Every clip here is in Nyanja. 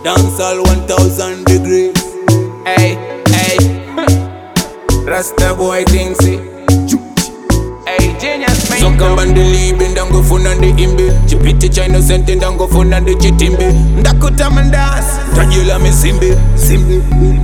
Dancehall 1000 degrees. Hey, hey. Rasta boy things it. Hey, genius man. Sokamba ndilibe ndangofuna ndi imbe chipiti cha innocent ndangofuna ndi chitimbe Ndakuta mandas. tajila misimbe simbe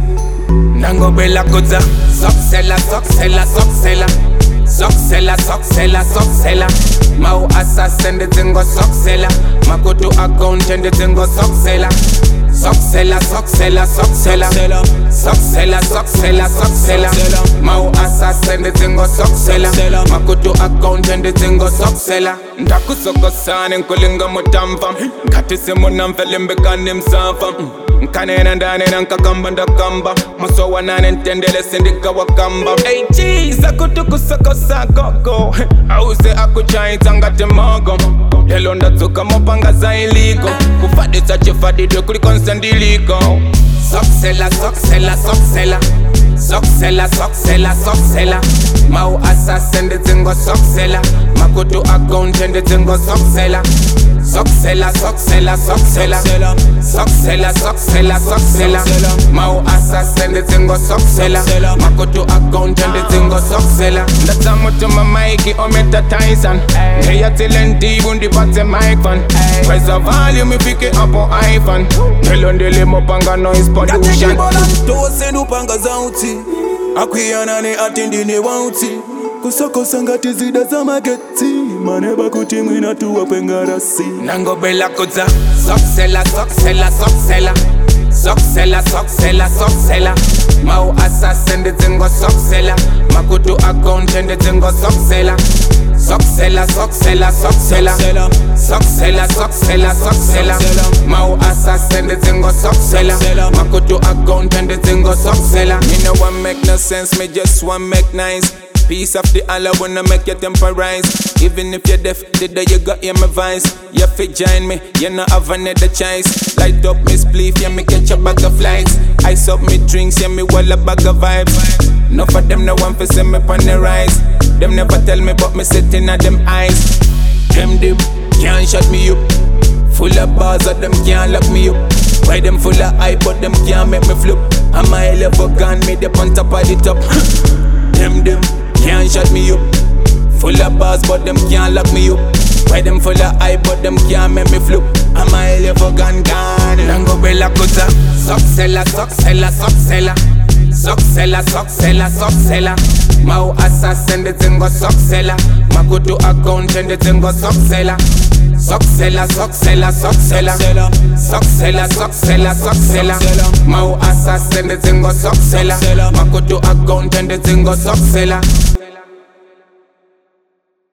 Nangobela koza. Soksela, soksela, soksela. Soksela, soksela, soksela. Mau assassin de zingo soksela. Makoto account and the zingo soksela. Soksela, soksela, soksela. Soksela, soksela, soksela. Mau assassin de zingo soksela. Makoto account and the zingo soksela. Ndakusoko sana nkulinga mutamva. Katise munamfele mbekani msafa. Nkanena ndane nankakamba ndakamba. Maso wanane ntendele sindika wakamba. Hey jeez, akutukusoko sakoko. Ause akuchaita ngate mogo. Lelo ndatsuka mopanga za iliko. Kufadisa chifadidio kuli konsandiliko. Soksela, soksela, soksela. Soksela, soksela, soksela. Mau assassin de zingo soksela. Makoto account and the zingo soksela. Soksela, soksela, soksela. Soksela, soksela, soksela. Mau assassin de zingo soksela. Makoto account and the zingo soksela. Ndatamu to my Mikey Ometa Tyson. Hey, talenti bundi bate mic fan. Press the volume if you get up on iPhone. Telondele mopanga noise pollution. tose nupanga zauti akwiyana ne atindi ne wauti kusokosa ngati zida za mageti maneba kuti mwina tuwa kwengarasi Nangobela koza. Soksela, soksela, soksela. Soksela, soksela, soksela. Mau assassin de zingo soksela. Makoto account and the zingo soksela. Soksela, soksela, soksela. Soksela, soksela, soksela. Mau assassin de zingo soksela. Makoto account and the zingo soksela. Me no one make no sense, me just one make nice. Piece of the Allah wanna make you temporize. Even if you're deaf, today you got hear my voice. You fit join me, you not have another choice. Light up me spliff, yeah me catch a bag of flies. Ice up me drinks, yeah me wall a bag of vibes. Enough of them no one for see me on the rise. Them never tell me but me sitting at them eyes. Them can't shut me up. Full of bars of them can't lock me up. Why them full of hype but them can't make me flip. I'm a hell of a gun, me the on top of the top. Them can't shut me up. Full of bars but them can't lock me up. Why them full of hype but them can't make me flip. I'm a hell of a gun. Nangobela koza. Soksela, soksela, soksela. Soksela, soksela, soksela. Mau assassin de zingo soksela. Makoto account and the zingo soksela. Soksela, soksela, soksela. Soksela, soksela, soksela. Mau assassin de zingo soksela. Makoto account and the zingo soksela.